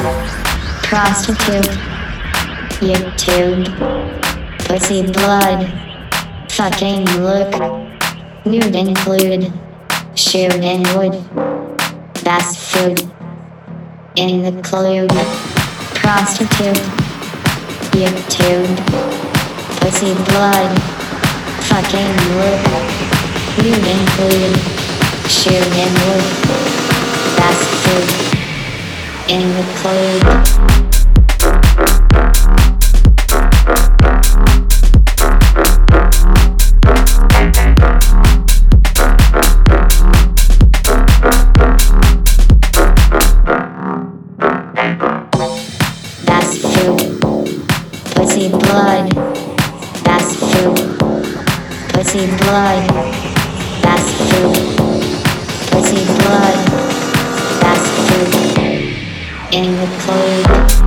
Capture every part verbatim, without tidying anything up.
prostitute, YouTube, pussy blood, fucking look, nude include, shoot and wood, fast food, include, prostitute, YouTube, pussy blood, fucking look, nude include, shoot and wood, fast food, include. Fast food, pussy blood, fast food, pussy blood, fast food, pussy blood, fast food, include.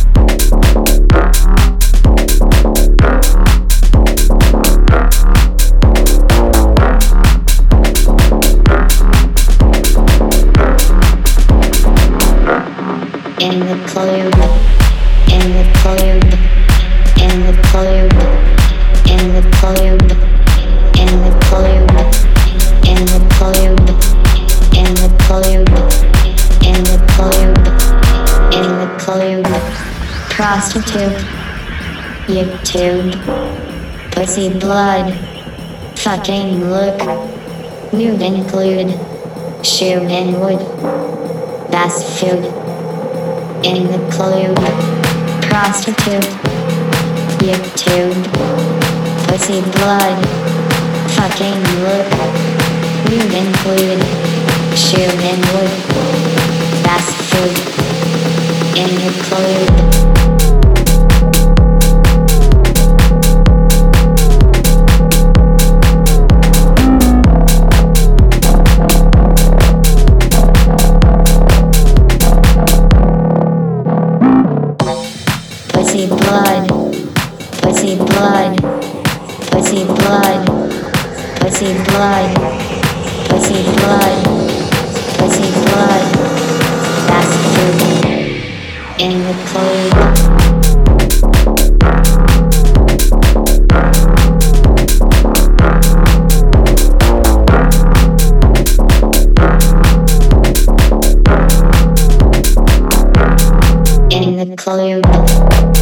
Include, include, include, include, include, include, include, include, include, prostitute, YouTube, pussy blood, fucking look, nude include, shoot and wood, fast food, include, prostitute, YouTube, pussy blood, fucking look, nude include, shoot and wood, fast food, include. Pussy blood, pussy blood, pussy blood, pussy blood, pussy blood, pussy blood, fast food, include. Include.